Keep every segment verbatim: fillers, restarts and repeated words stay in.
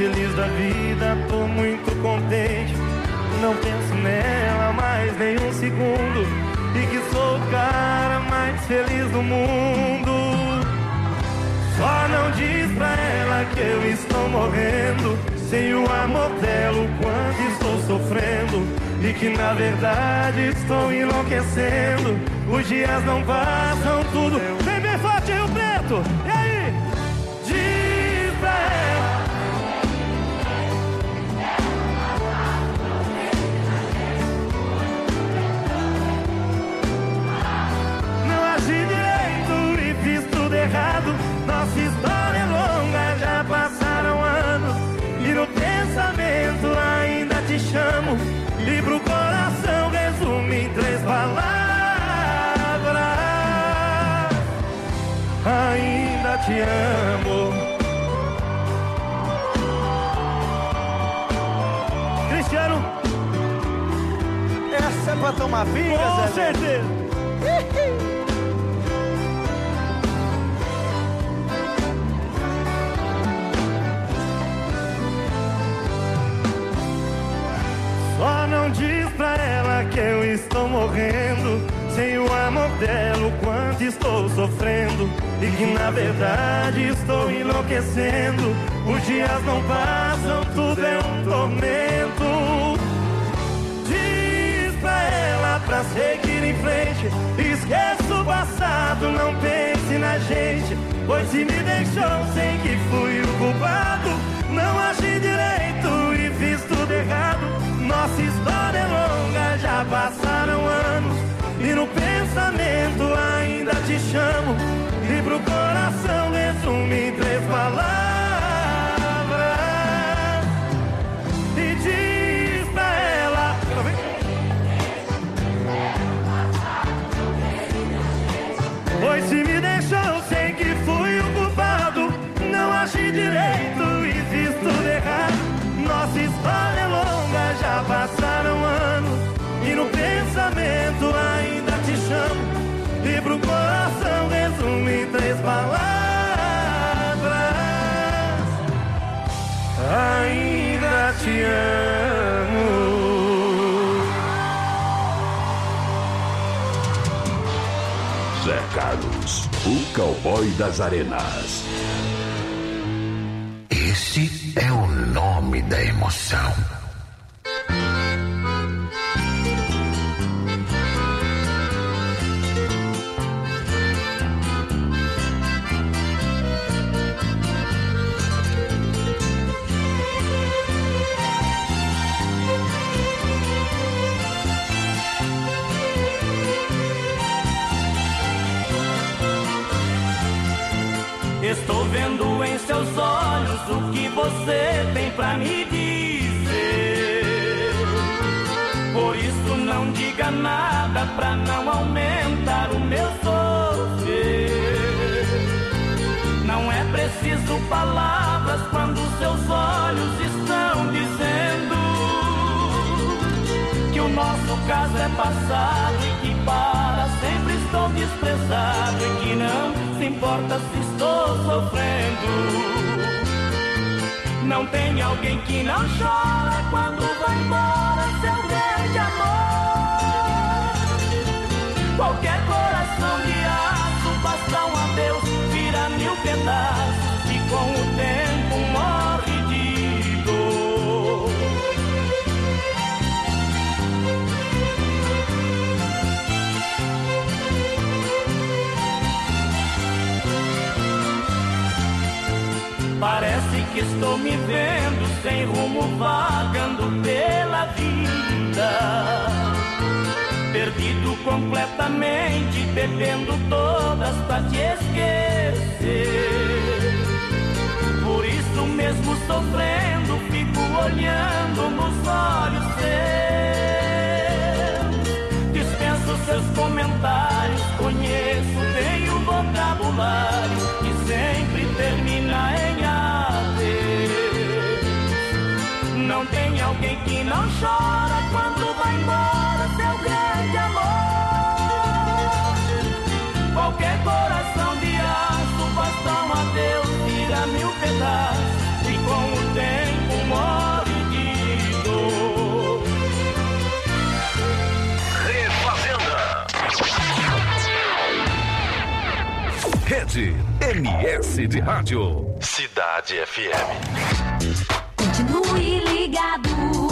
feliz da vida, tô muito contente. Não penso nela mais nem um segundo, e que sou o cara mais feliz do mundo. Só não diz pra ela que eu estou morrendo, sem o amor dela o quanto estou sofrendo, e que na verdade estou enlouquecendo. Os dias não passam, tudo vem bem forte, Rio Preto. E aí? Diz pra ela. Não agi direito e fiz tudo errado. Nossa história é longa, já passaram anos, e no pensamento ainda te chamo, e pro coração resumo em três palavras: ainda te amo. Cristiano, essa é pra tomar pinga, Zé? Com certeza. Só não diz pra ela que eu estou morrendo, sem o amor dela o quanto estou sofrendo, e que na verdade estou enlouquecendo. Os dias não passam, tudo é um tormento. Diz pra ela pra seguir em frente, esqueça o passado, não pense na gente, pois se me deixou, sei que fui o culpado. Não agi direito e fiz tudo errado. Nossa história é longa, já passaram anos, e no pensamento ainda te chamo, e pro coração resumo em três palavras. E diz pra ela: pois se me deixou, sei que fui o culpado. Não agi direito e fiz tudo errado. Nossa história é longa, já passaram anos, e no pensamento ainda te chamo, e pro coração resumo em três palavras: ainda te amo. Zé Carlos, o cowboy das arenas. Esse é o nome da emoção. Estou vendo em seus olhos o que você tem pra me dizer. Por isso não diga nada pra não aumentar o meu sofrer. Não é preciso palavras quando seus olhos estão dizendo que o nosso caso é passado e que para sempre estou desprezado, e que não se importa se estou sofrendo. Não tem alguém que não chora quando vai embora seu grande amor. Qualquer coração de aço, basta um adeus, vira mil pedaços, e com o tempo morre de dor. Parece que estou me vendo sem rumo, vagando pela vida, perdido completamente, bebendo todas pra te esquecer. Por isso mesmo sofrendo, fico olhando nos olhos seus. Dispenso seus comentários, conheço bem o vocabulário que sempre termina em adeus. Não tem alguém que não chora quando vai embora seu grande amor. Qualquer coração de aço, basta um adeus, vira mil pedaços, e com o tempo Cidade. M S de Rádio. Cidade F M. Continue ligado.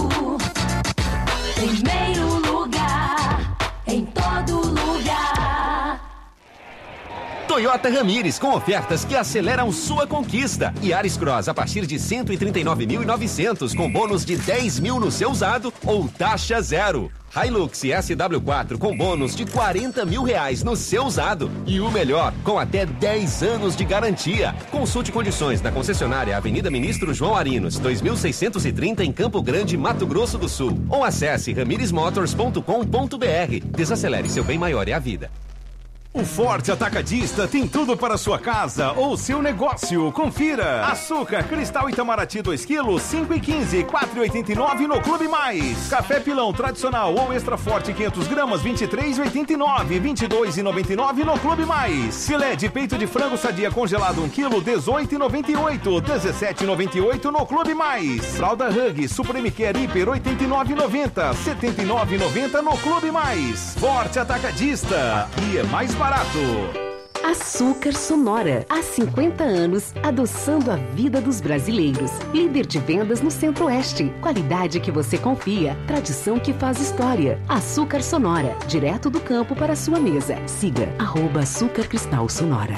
Primeiro lugar, em todo lugar. Toyota Ramires, com ofertas que aceleram sua conquista. Yaris Cross a partir de cento e trinta e nove mil e novecentos, com bônus de dez mil no seu usado ou taxa zero. Hilux S W quatro com bônus de quarenta mil reais no seu usado. E o melhor, com até dez anos de garantia. Consulte condições na concessionária Avenida Ministro João Arinos, dois mil seiscentos e trinta em Campo Grande, Mato Grosso do Sul. Ou acesse ramires motors ponto com ponto b r. Desacelere, seu bem maior é a vida. O Forte Atacadista tem tudo para sua casa ou seu negócio. Confira. Açúcar Cristal Itamaraty dois quilos, cinco e quinze, quatro e oitenta e nove no Clube Mais. Café Pilão tradicional ou extra forte quinhentas gramas, vinte e três e oitenta e nove, vinte e dois e noventa e nove no Clube Mais. Filé de peito de frango sadia congelado um quilo, dezoito e noventa e oito, dezessete e noventa e oito no Clube Mais. Fralda Hug Supreme Care Hiper oitenta e nove e noventa, setenta e nove e noventa no Clube Mais. Forte Atacadista. E é mais barato. Açúcar Sonora, há cinquenta anos, adoçando a vida dos brasileiros. Líder de vendas no Centro-Oeste. Qualidade que você confia, tradição que faz história. Açúcar Sonora, direto do campo para a sua mesa. Siga, arroba Açúcar Cristal Sonora.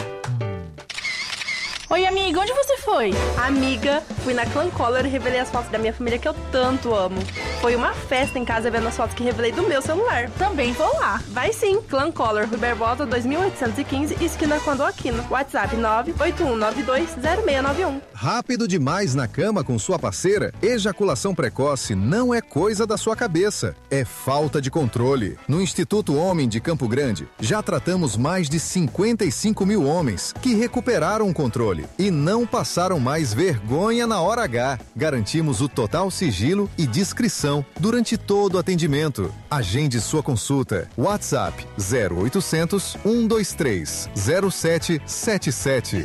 Oi, amiga, onde você foi? Amiga, fui na Clan Color e revelei as fotos da minha família que eu tanto amo. Foi uma festa em casa vendo as fotos que revelei do meu celular. Também vou lá. Vai sim, Clan Color, Rui Barbosa, dois mil oitocentos e quinze, esquina Condoaquino. WhatsApp nove oito um nove dois zero seis nove um. Rápido demais na cama com sua parceira? Ejaculação precoce não é coisa da sua cabeça, é falta de controle. No Instituto Homem de Campo Grande, já tratamos mais de cinquenta e cinco mil homens que recuperaram o controle e não passaram mais vergonha na hora H. Garantimos o total sigilo e discrição durante todo o atendimento. Agende sua consulta. WhatsApp zero oitocentos, cento e vinte e três, zero sete sete sete.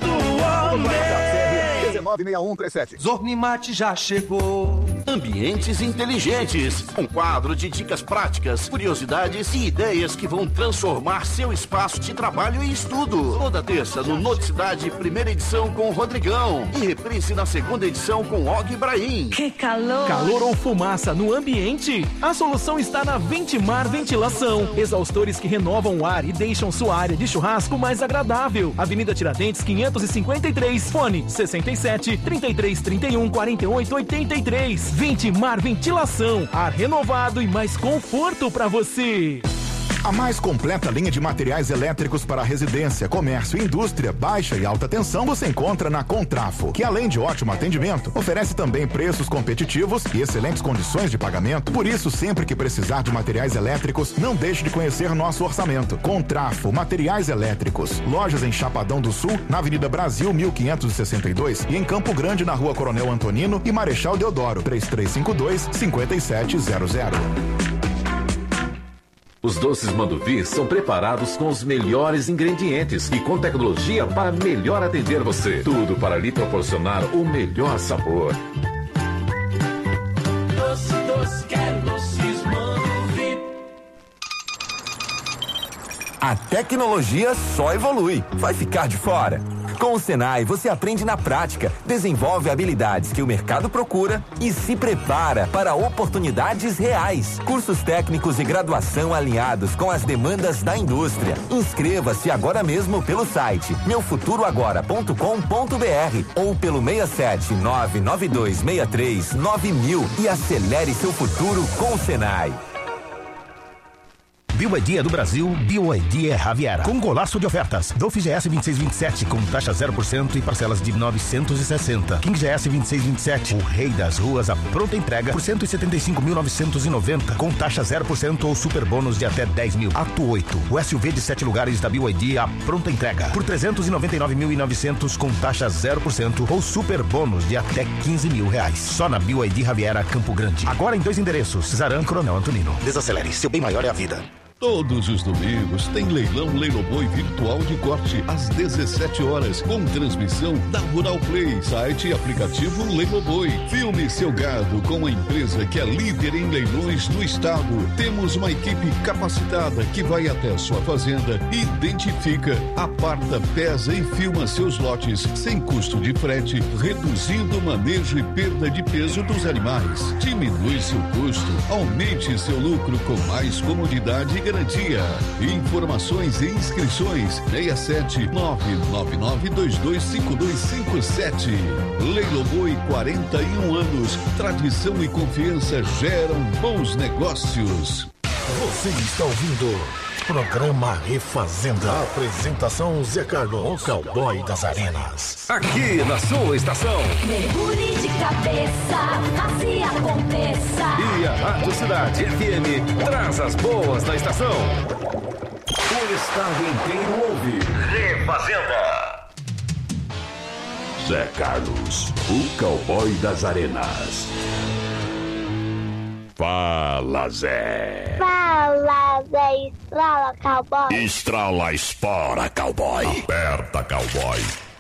nove seis um três sete. Zornimate já chegou. Ambientes inteligentes. Um quadro de dicas práticas, curiosidades e ideias que vão transformar seu espaço de trabalho e estudo. Toda terça no Noticidade, primeira edição com o Rodrigão. E reprise na segunda edição com Og Ibrahim. Que calor! Calor ou fumaça no ambiente? A solução está na Ventimar Ventilação. Exaustores que renovam o ar e deixam sua área de churrasco mais agradável. Avenida Tiradentes, quinhentos e cinquenta e três. Fone sessenta e sete, trinta e três, trinta e um, quarenta e oito, oitenta e três. Ventimar Ventilação. Ar renovado e mais conforto para você. A mais completa linha de materiais elétricos para residência, comércio e indústria, baixa e alta tensão você encontra na Contrafo, que além de ótimo atendimento, oferece também preços competitivos e excelentes condições de pagamento. Por isso, sempre que precisar de materiais elétricos, não deixe de conhecer nosso orçamento. Contrafo, materiais elétricos. Lojas em Chapadão do Sul, na Avenida Brasil mil quinhentos e sessenta e dois e em Campo Grande, na Rua Coronel Antonino e Marechal Deodoro, três três cinco dois, cinco sete zero zero. Os doces Manduvi são preparados com os melhores ingredientes e com tecnologia para melhor atender você. Tudo para lhe proporcionar o melhor sabor. Doce, doce, quero doces Manduvi. A tecnologia só evolui. Vai ficar de fora? Com o Senai, você aprende na prática, desenvolve habilidades que o mercado procura e se prepara para oportunidades reais. Cursos técnicos e graduação alinhados com as demandas da indústria. Inscreva-se agora mesmo pelo site meu futuro agora ponto com ponto b r ou pelo seis sete nove nove dois seis três nove mil e acelere seu futuro com o Senai. B Y D é do Brasil, B Y D é Javiera. Com golaço de ofertas. Dolphin G S vinte e seis vinte e sete com taxa zero por cento e parcelas de novecentos e sessenta. King G S vinte e seis vinte e sete, o rei das ruas, a pronta entrega por cento e setenta e cinco mil novecentos e noventa com taxa zero por cento ou super bônus de até dez mil. Ato oito, o S U V de sete lugares da B Y D, a pronta entrega por trezentos e noventa e nove mil e novecentos com taxa zero por cento ou super bônus de até quinze mil reais. Só na B Y D Javiera Campo Grande. Agora em dois endereços, Zaran, Coronel Antonino. Desacelere, seu bem maior é a vida. Todos os domingos tem leilão Leiloboi virtual de corte às dezessete horas, com transmissão da Rural Play, site e aplicativo Leiloboi. Filme seu gado com a empresa que é líder em leilões do estado. Temos uma equipe capacitada que vai até a sua fazenda, identifica, aparta, pesa e filma seus lotes sem custo de frete, reduzindo o manejo e perda de peso dos animais. Diminui seu custo, aumente seu lucro com mais comodidade e garantia. Informações e inscrições seis sete nove nove nove dois dois cinco dois cinco sete. Leiloboi, quarenta e um anos. Tradição e confiança geram bons negócios. Você está ouvindo programa Refazenda. Apresentação Zé Carlos, o cowboy das arenas. Aqui na sua estação. Mergulhe de cabeça, assim aconteça. E a Rádio Cidade F M traz as boas da estação. O estado inteiro ouve Refazenda. Zé Carlos, o cowboy das arenas. Fala, Zé. Fala, Zé. Estrala, cowboy. Estrala, espora, cowboy. Aperta, cowboy.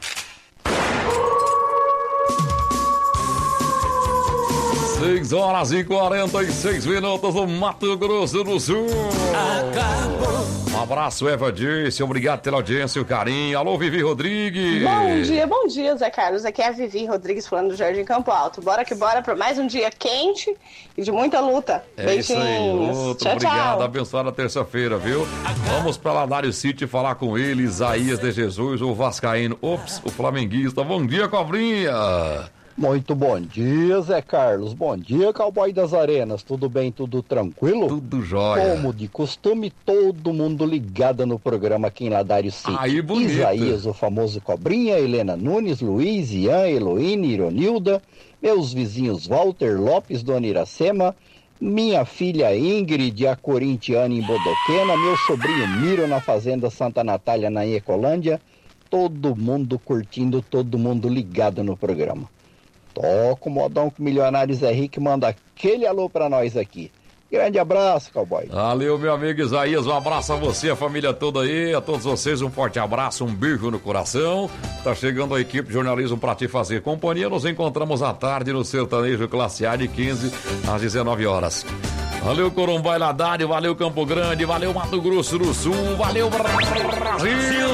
seis horas e quarenta e seis minutos no Mato Grosso do Sul. Acabou. Um abraço, Eva Disse. Obrigado pela audiência e o carinho. Alô, Vivi Rodrigues. Bom dia, bom dia, Zé Carlos. Aqui é a Vivi Rodrigues falando do Jardim Campo Alto. Bora que bora para mais um dia quente e de muita luta. É Beijinhos. Isso aí, luta. Tchau, Obrigado. tchau. Abençoada terça-feira, viu? Vamos para Ladário City falar com ele, Isaías de Jesus, o vascaíno. Ops, o flamenguista. Bom dia, Cobrinha. Muito bom dia, Zé Carlos. Bom dia, cowboy das arenas. Tudo bem, tudo tranquilo? Tudo jóia. Como de costume, todo mundo ligado no programa aqui em Ladário City. Aí, bonito. Isaías, o famoso Cobrinha, Helena Nunes, Luiz, Ian, Heloíne, Ironilda, meus vizinhos Walter Lopes, Dona Iracema, minha filha Ingrid, a corintiana em Bodoquena, meu sobrinho Miro na Fazenda Santa Natália, na Ecolândia. Todo mundo curtindo, todo mundo ligado no programa. Toca o modão com o milionário Zé Rick, manda aquele alô pra nós aqui. Grande abraço, cowboy. Valeu, meu amigo Isaías, um abraço a você, a família toda aí, a todos vocês um forte abraço, um beijo no coração. Tá chegando a equipe de jornalismo pra te fazer companhia, nos encontramos à tarde no Sertanejo Classe A de quinze às dezenove horas. Valeu, Corumbá e Ladário, valeu, Campo Grande, valeu, Mato Grosso do Sul, valeu, Brasil!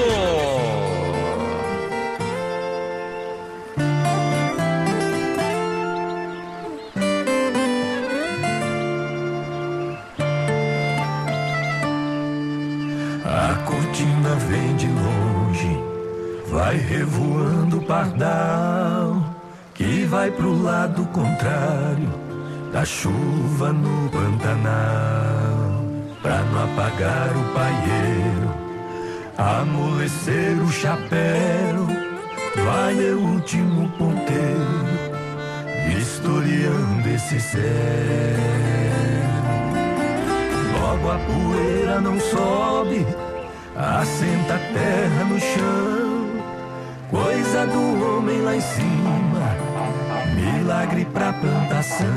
Vem de longe, vai revoando o pardal, que vai pro lado contrário da chuva no Pantanal. Pra não apagar o paieiro, amolecer o chapéu, vai o último ponteiro, vistoriando esse céu. Logo a poeira não sobe, assenta a terra no chão, coisa do homem lá em cima, milagre pra plantação.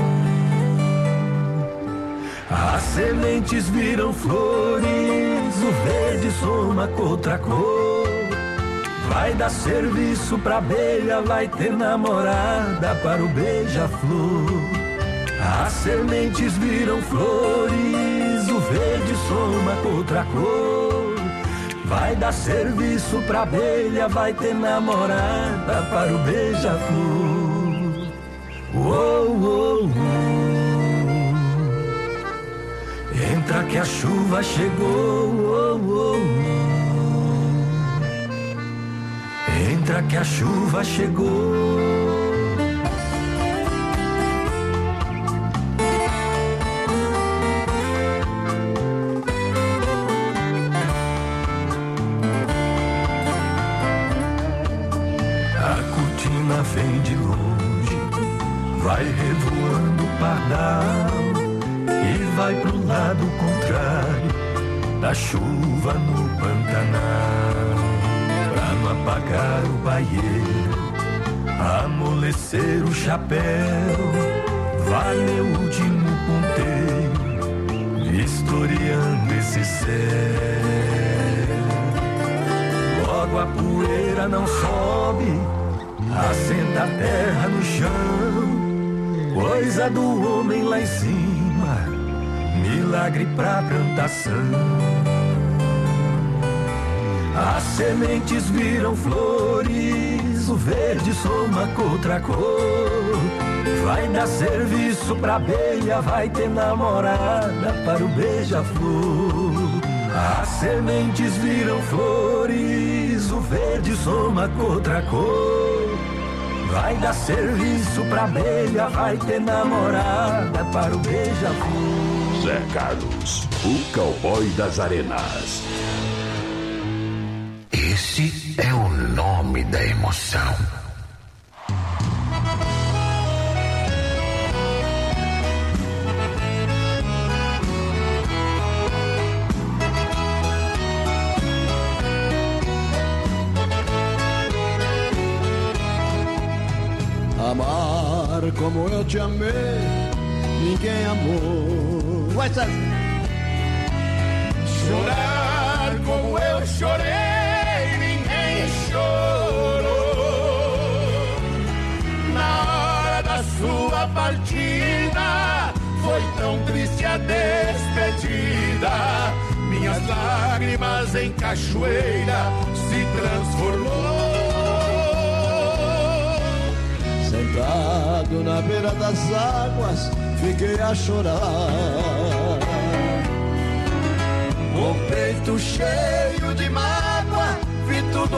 As sementes viram flores, o verde soma com outra cor, vai dar serviço pra abelha, vai ter namorada para o beija-flor. As sementes viram flores, o verde soma com outra cor, vai dar serviço pra abelha, vai ter namorada para o beija-flor. Uou, uou, uou. Entra que a chuva chegou. Uou, uou, uou. Entra que a chuva chegou. Vem de longe, vai revoando o pardal, e vai pro lado contrário da chuva no Pantanal. Pra não apagar o paieiro, amolecer o chapéu, vai meu último ponteiro, historiando esse céu. Logo a poeira não sobe, assenta a terra no chão, coisa do homem lá em cima, milagre pra plantação. As sementes viram flores, o verde soma com outra cor. Vai dar serviço pra abelha, vai ter namorada para o beija-flor. As sementes viram flores, o verde soma com outra cor. Vai dar serviço pra abelha, vai ter namorada para o beija-flor. Zé Carlos, o cowboy das arenas. Esse é o nome da emoção. Amar como eu te amei, ninguém amou. Vai, Sérgio. Chorar como eu chorei, ninguém chorou. Na hora da sua partida, foi tão triste a despedida. Minhas lágrimas em cachoeira se transformou. Sentado na beira das águas, fiquei a chorar. O peito cheio de mágoa, vi tudo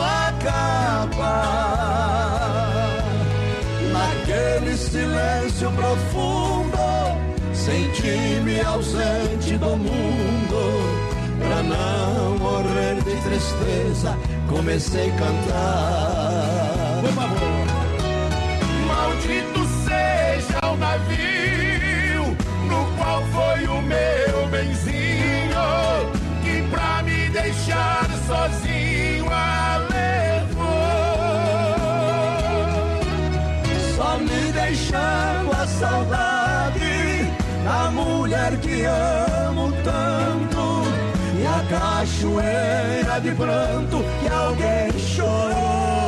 acabar. Naquele silêncio profundo, senti-me ausente do mundo. Pra não morrer de tristeza, comecei a cantar. Por favor. Maldito seja o navio no qual foi o meu benzinho, que pra me deixar sozinho a levou. Só me deixando a saudade da mulher que amo tanto, e a cachoeira de pranto que alguém chorou.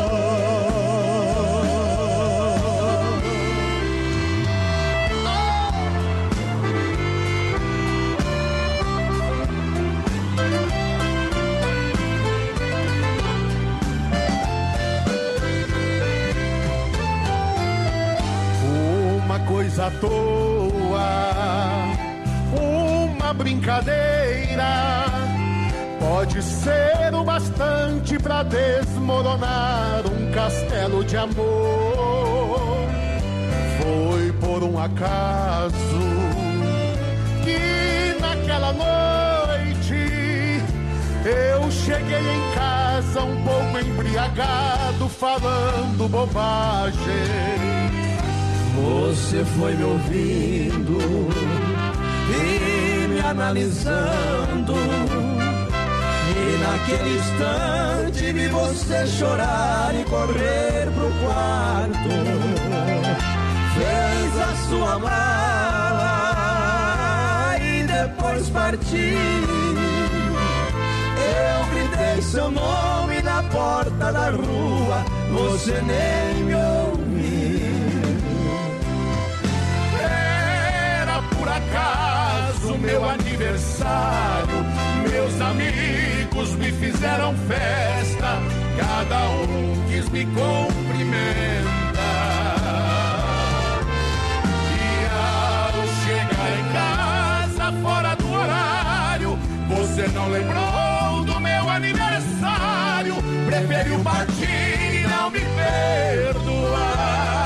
Coisa à toa, uma brincadeira, pode ser o bastante pra desmoronar um castelo de amor. Foi por um acaso que naquela noite eu cheguei em casa um pouco embriagado, falando bobagem. Você foi me ouvindo e me analisando, e naquele instante vi você chorar e correr pro quarto. Fez a sua mala e depois partiu. Eu gritei seu nome na porta da rua, você nem me ouviu. Por acaso, meu aniversário, meus amigos me fizeram festa, cada um quis me cumprimentar. E ao chegar em casa, fora do horário, você não lembrou do meu aniversário, preferiu partir e não me perdoar.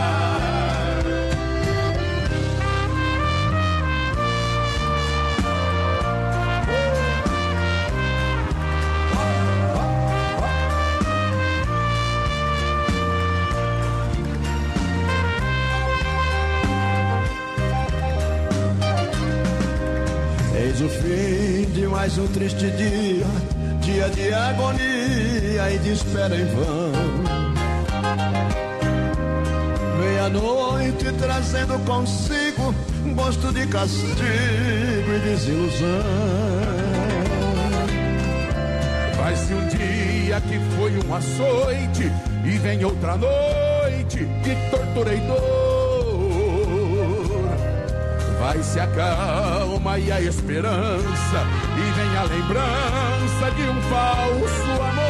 Eis o fim de mais um triste dia, dia de agonia e de espera em vão. Vem a noite trazendo consigo um gosto de castigo e desilusão. Vai-se um dia que foi um açoite e vem outra noite de tortura e dor. Vai-se a calma e a esperança e vem a lembrança de um falso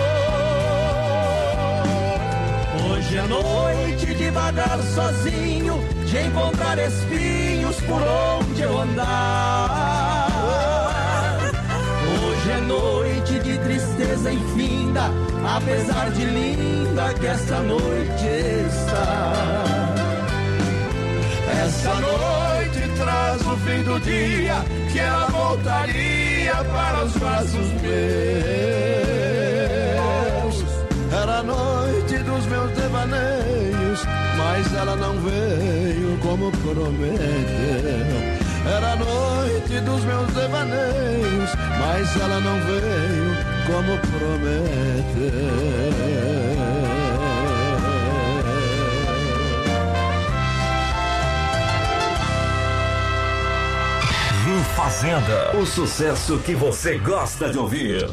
amor. Hoje é noite de vagar sozinho, de encontrar espinhos por onde eu andar. Hoje é noite de tristeza infinda, apesar de linda que essa noite está. Essa noite traz o fim do dia, que ela voltaria para os braços meus. Era a noite dos meus devaneios, mas ela não veio como prometeu. Era a noite dos meus devaneios, mas ela não veio como prometeu. Fazenda, o sucesso que você gosta de ouvir.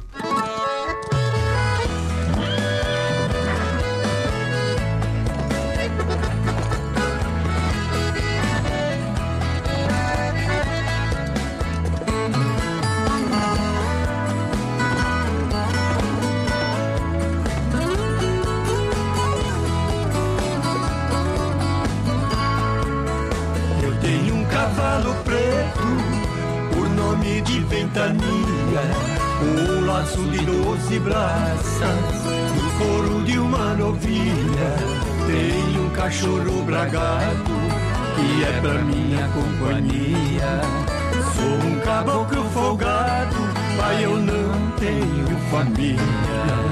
Um laço de doze braças, no couro de uma novilha, tem um cachorro bragado, que é pra minha companhia. Sou um caboclo folgado, pai, eu não tenho família.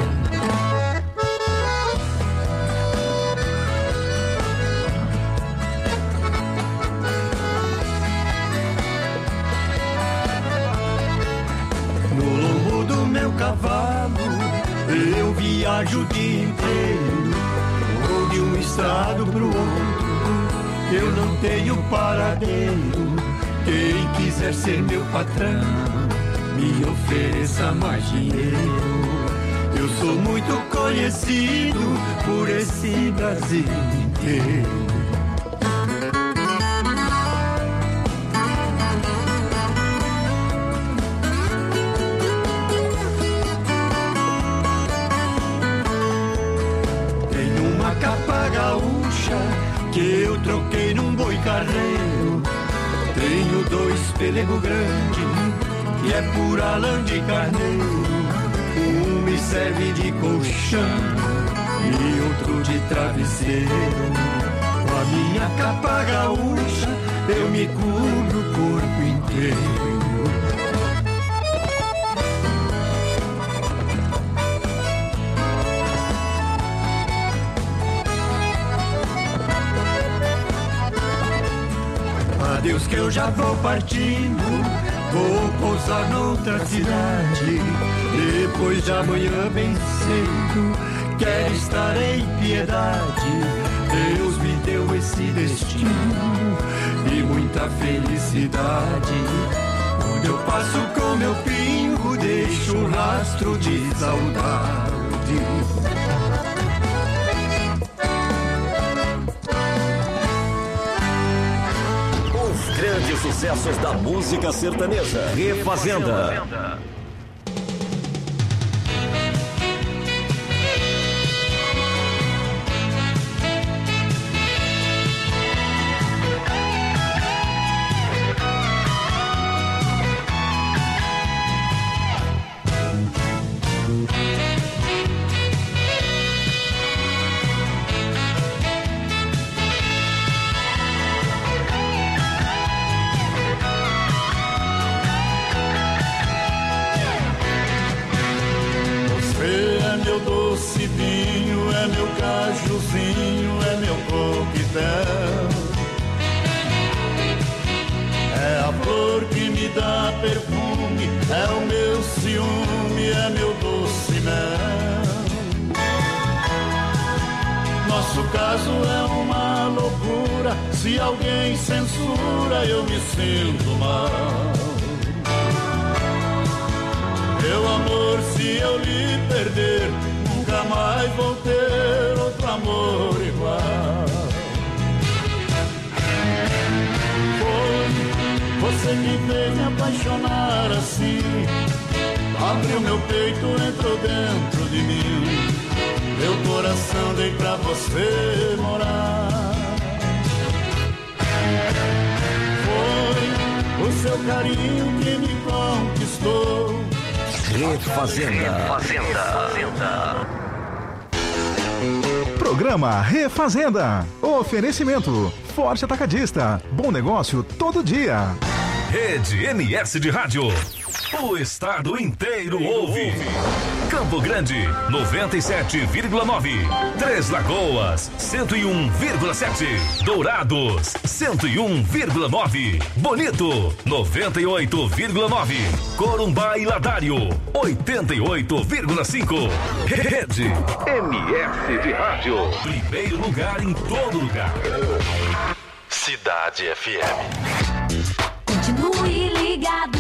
Cavalo, eu viajo o dia inteiro, vou de um estado pro outro, eu não tenho paradeiro. Quem quiser ser meu patrão, me ofereça mais dinheiro. Eu sou muito conhecido por esse Brasil inteiro. Que eu troquei num boi carreiro. Tenho dois pelego grande, que é pura lã de carneiro. Um me serve de colchão e outro de travesseiro. Com a minha capa gaúcha eu me cubro o corpo inteiro. Deus que eu já vou partindo, vou pousar noutra cidade. Depois de amanhã bem cedo, quero estar em piedade. Deus me deu esse destino e muita felicidade. Onde eu passo com meu pingo, deixo um rastro de saudade. Grandes sucessos da música sertaneja. Refazenda. É meu coquetel, é a flor que me dá perfume, é o meu ciúme, é meu doce mel. Nosso caso é uma loucura Se alguém censura, eu me sinto mal. Meu amor, se eu lhe perder, nunca mais vou ter outro amor igual. Foi você que fez me apaixonar assim. Abriu meu peito, entrou dentro de mim. Meu coração dei pra você morar. Foi o seu carinho que me conquistou. Refazenda. Refazenda. Programa Refazenda. Oferecimento Forte Atacadista. Bom negócio todo dia. Rede M S de Rádio. O estado inteiro ouve. Campo Grande, noventa e sete vírgula nove. Três Lagoas, cento e um vírgula sete. Dourados, cento e um vírgula nove. Bonito, noventa e oito vírgula nove. Corumbá e Ladário, oitenta e oito vírgula cinco. Rede M S de Rádio. Primeiro lugar em todo lugar. Cidade F M. Continue ligado.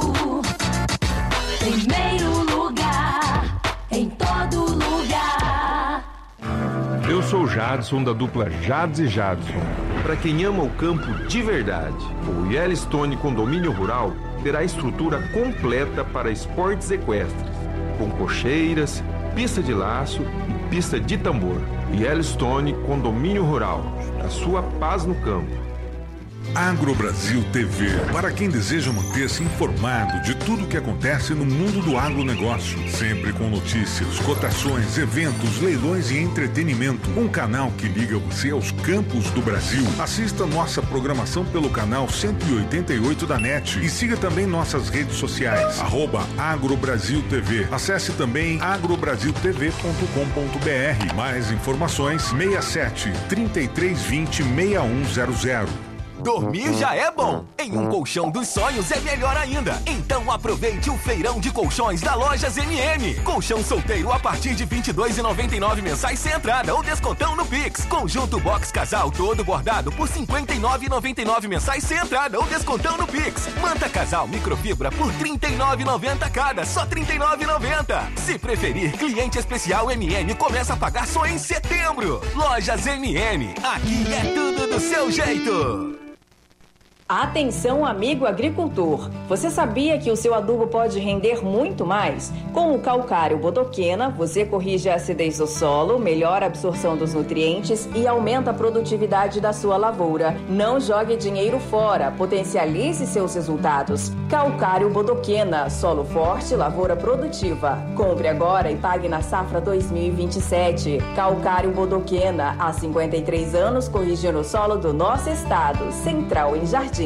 Primeiro lugar, em todo lugar. Eu sou Jadson, da dupla Jads e Jadson. Para quem ama o campo de verdade, o Yellowstone Condomínio Rural terá estrutura completa para esportes equestres, com cocheiras, pista de laço e pista de tambor. Yellowstone Condomínio Rural, a sua paz no campo. AgroBrasil T V, para quem deseja manter-se informado de tudo o que acontece no mundo do agronegócio, sempre com notícias, cotações, eventos, leilões e entretenimento. Um canal que liga você aos campos do Brasil. Assista nossa programação pelo canal cento e oitenta e oito da NET e siga também nossas redes sociais, arroba AgroBrasil T V. Acesse também agrobrasil t v ponto com ponto b r. Mais informações, seis sete, três três dois zero, seis um zero zero. Dormir já é bom. Em um colchão dos sonhos é melhor ainda. Então aproveite o feirão de colchões da Lojas M M. Colchão solteiro a partir de vinte e dois reais e noventa e nove centavos mensais sem entrada ou descontão no Pix. Conjunto box casal todo bordado por cinquenta e nove reais e noventa e nove centavos mensais sem entrada ou descontão no Pix. Manta casal microfibra por trinta e nove reais e noventa centavos cada, só trinta e nove reais e noventa centavos. Se preferir, cliente especial M M começa a pagar só em setembro. Lojas M M, aqui é tudo do seu jeito. Atenção, amigo agricultor! Você sabia que o seu adubo pode render muito mais? Com o calcário bodoquena, você corrige a acidez do solo, melhora a absorção dos nutrientes e aumenta a produtividade da sua lavoura. Não jogue dinheiro fora, potencialize seus resultados. Calcário bodoquena, solo forte, lavoura produtiva. Compre agora e pague na safra dois mil e vinte e sete. Calcário bodoquena, há cinquenta e três anos corrigindo o solo do nosso estado. Central em Jardim.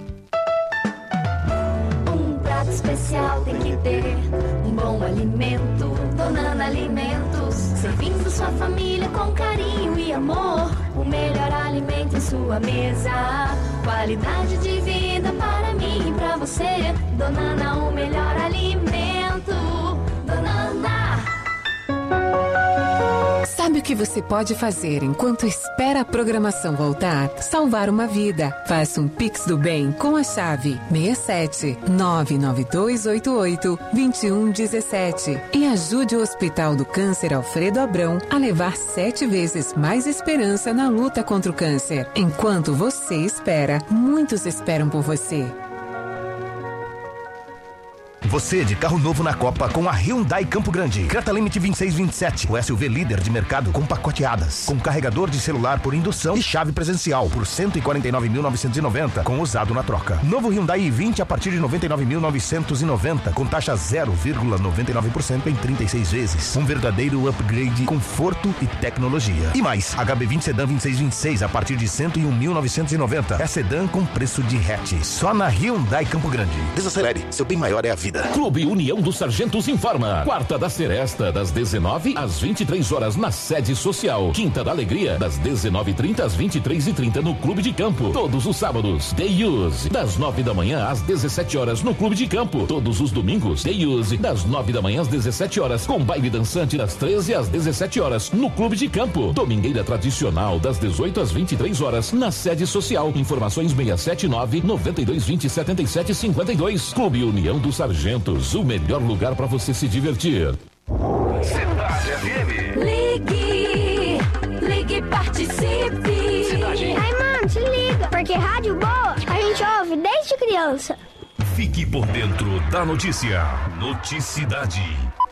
Um prato especial tem que ter um bom alimento. Donana Alimentos, servindo sua família com carinho e amor. O melhor alimento em sua mesa. Qualidade de vida para mim e para você. Donana, o melhor alimento. Donana. Sabe o que você pode fazer enquanto espera a programação voltar? Salvar uma vida. Faça um Pix do Bem com a chave seis sete nove nove dois oito oito dois um um sete e ajude o Hospital do Câncer Alfredo Abrão a levar sete vezes mais esperança na luta contra o câncer. Enquanto você espera, muitos esperam por você. Você de carro novo na Copa com a Hyundai Campo Grande. Creta Limite vinte e seis vinte e sete. O S U V líder de mercado com pacoteadas. Com carregador de celular por indução e chave presencial por cento e quarenta e nove mil novecentos e noventa com usado na troca. Novo Hyundai i vinte a partir de noventa e nove mil novecentos e noventa com taxa zero vírgula noventa e nove por cento em trinta e seis vezes. Um verdadeiro upgrade, conforto e tecnologia. E mais, H B vinte Sedan vinte e seis vinte e seis a partir de cento e um mil novecentos e noventa. É sedã com preço de hatch. Só na Hyundai Campo Grande. Desacelere, seu bem maior é a vida. Clube União dos Sargentos informa. Quarta da Seresta, das dezenove às vinte e três horas na sede social. Quinta da Alegria, das dezenove e trinta às vinte e três e trinta no Clube de Campo. Todos os sábados, Day Use, das nove da manhã às dezessete horas no Clube de Campo. Todos os domingos, Day Use, das nove da manhã às dezessete horas, com baile dançante das treze às dezessete horas no Clube de Campo. Domingueira tradicional, das dezoito às vinte e três horas na sede social. Informações seis sete nove, nove dois dois zero, sete sete cinco dois. Clube União dos Sargentos, o melhor lugar para você se divertir. Cidade F M. Ligue, ligue e participe. Cidade. Ai, mano, se liga, porque rádio boa a gente ouve desde criança. Fique por dentro da notícia. Noticidade.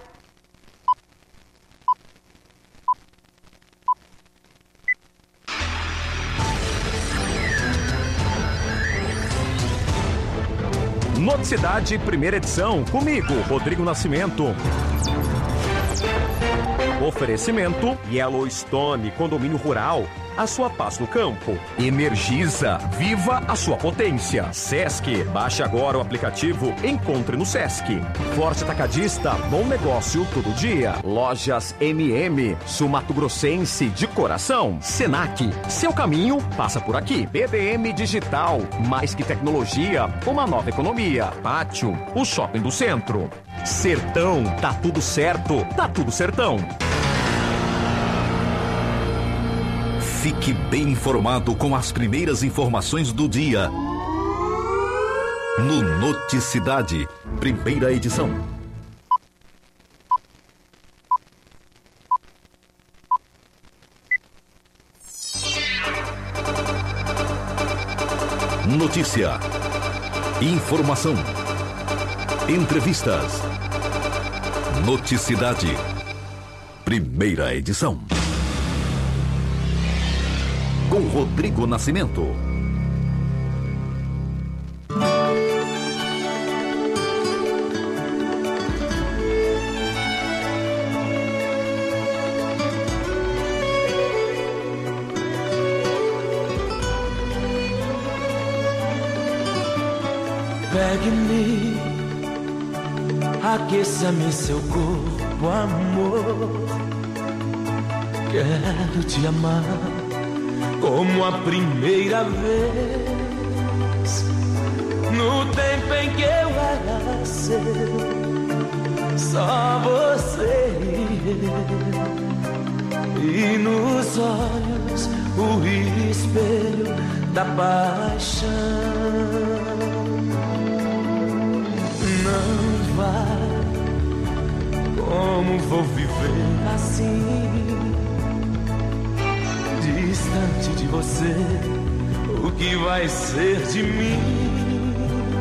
Noticidade, primeira edição, comigo, Rodrigo Nascimento. Oferecimento Yellowstone, condomínio rural, a sua paz no campo. Energisa, viva a sua potência. Sesc, baixe agora o aplicativo, encontre no Sesc. Forte Atacadista, bom negócio todo dia. Lojas M M, Sul Mato Grossense de coração. Senac, seu caminho passa por aqui. B D M Digital, mais que tecnologia, uma nova economia. Pátio, o shopping do centro. Sertão, tá tudo certo, tá tudo sertão. Fique bem informado com as primeiras informações do dia. No Noticidade, primeira edição. Notícia. Informação. Entrevistas. Noticidade. Primeira edição. Com Rodrigo Nascimento. Pegue-me, aqueça-me seu corpo, amor. Quero te amar como a primeira vez, no tempo em que eu era seu, só você e nos olhos o espelho da paixão. Não vai, como vou viver assim, distante de você, o que vai ser de mim?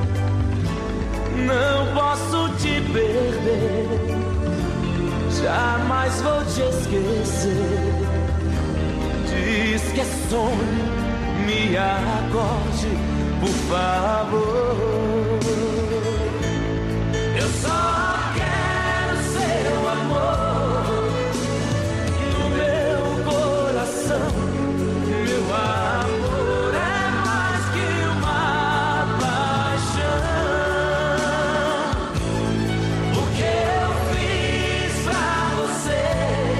Não posso te perder, jamais vou te esquecer. Diz que é sonho, me acorde, por favor. Eu só quero seu amor no meu coração. Meu amor é mais que uma paixão. O que eu fiz pra você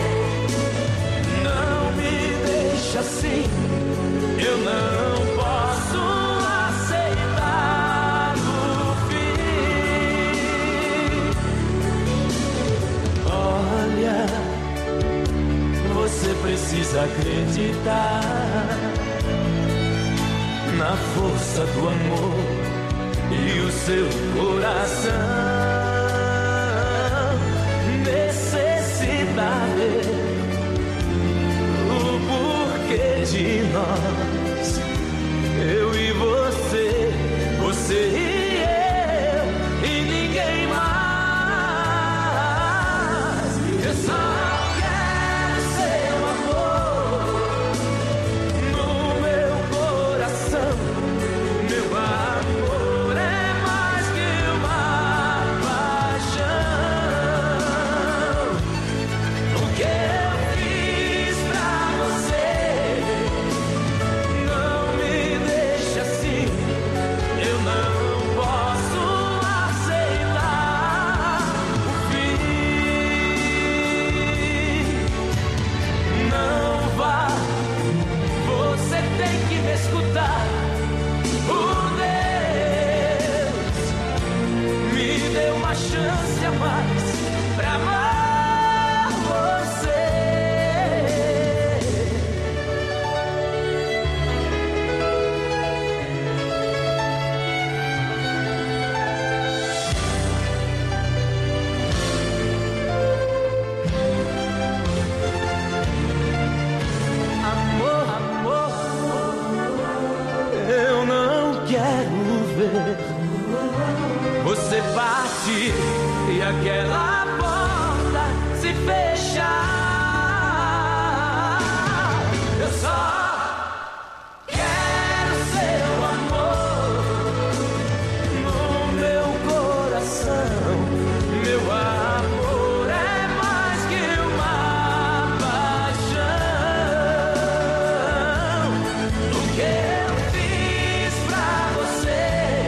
não me deixa assim. Eu não posso aceitar o fim. Olha, você precisa acreditar na força do amor e o seu coração necessita ver o porquê de nós, eu e você, você e eu e ninguém mais. Eu só quero seu amor no meu coração. Meu amor é mais que uma paixão. O que eu fiz pra você mais pra amar você. Amor, amor, eu não quero ver você partir e aquela porta se fechar. Eu só quero seu amor no meu coração. Meu amor é mais que uma paixão. O que eu fiz pra você,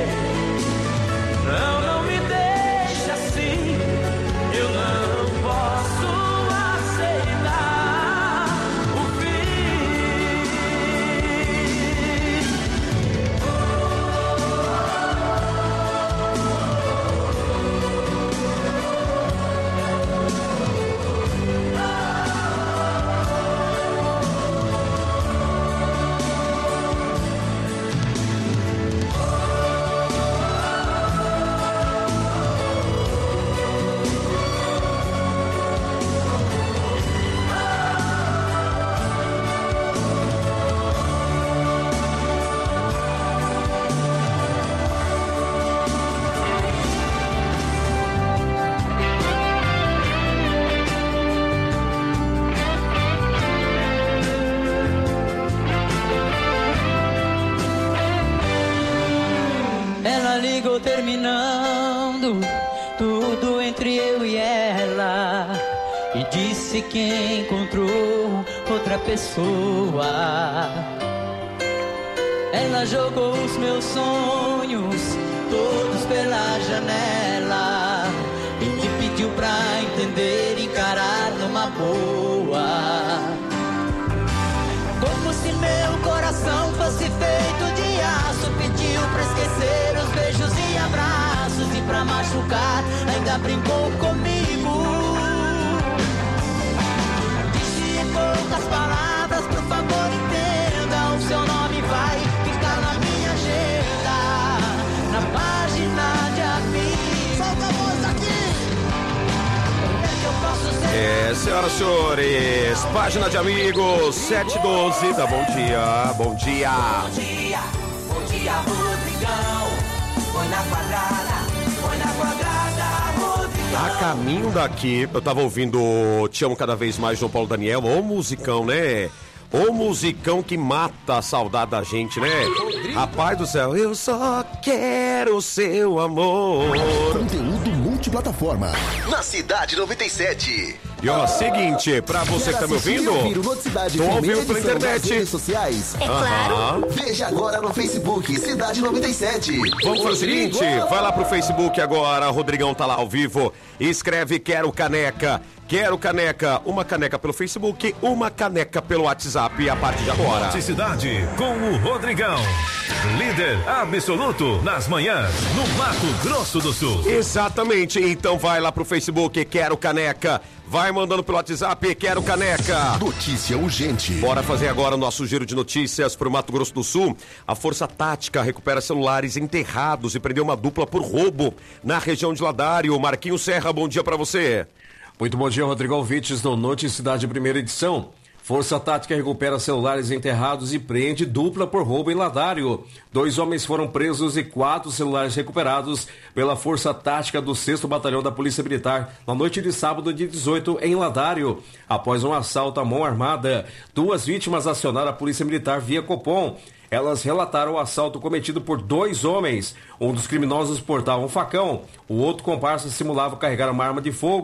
não, não me deixa assim. Eu não posso aceitar o fim. Ela ligou terminando tudo entre eu e ela e disse que encontrou outra pessoa. Ela jogou os meus sonhos todos pela janela e me pediu pra entender e encarar numa boa. Como se meu coração fosse feito de aço, pediu pra esquecer os beijos e abraços e pra machucar ainda brincou comigo. Disse em poucas palavras, por favor entenda, o seu nome vai ficar na minha agenda, na página de amigos. Solta a voz aqui! É que eu posso ser. É, senhoras e senhores, página de amigos, sete e doze, tá, bom dia, bom dia. Bom dia, bom dia, Rodrigão. Põe na quadrada, põe na quadrada, Rodrigão. A caminho daqui, eu tava ouvindo Te Amo Cada Vez Mais, João Paulo Daniel, ô musicão, né? Ô musicão que mata a saudade da gente, né? Rapaz do céu, eu só quero o seu amor. Conteúdo multiplataforma. Na Cidade noventa e sete. E ó, seguinte, pra você que tá me ouvindo, tô ouvindo pela internet. Redes sociais. É claro. Veja agora no Facebook, Cidade noventa e sete. Vamos fazer o seguinte, vai lá pro Facebook agora, Rodrigão tá lá ao vivo, e escreve Quero Caneca. Quero Caneca, uma caneca pelo Facebook, uma caneca pelo WhatsApp a partir de agora. Noticidade com o Rodrigão. Líder absoluto nas manhãs, no Mato Grosso do Sul. Exatamente, então vai lá pro Facebook, Quero Caneca. Vai mandando pelo WhatsApp, Quero Caneca. Notícia urgente. Bora fazer agora o nosso giro de notícias pro Mato Grosso do Sul. A Força Tática recupera celulares enterrados e prendeu uma dupla por roubo na região de Ladário. Marquinhos Serra, bom dia pra você. Muito bom dia, Rodrigo Alvites, do Noticidade Primeira Edição. Força Tática recupera celulares enterrados e prende dupla por roubo em Ladário. Dois homens foram presos e quatro celulares recuperados pela Força Tática do sexto Batalhão da Polícia Militar na noite de sábado, dia dezoito, em Ladário. Após um assalto à mão armada, duas vítimas acionaram a Polícia Militar via Copom. Elas relataram o assalto cometido por dois homens. Um dos criminosos portava um facão, o outro comparsa simulava carregar uma arma de fogo.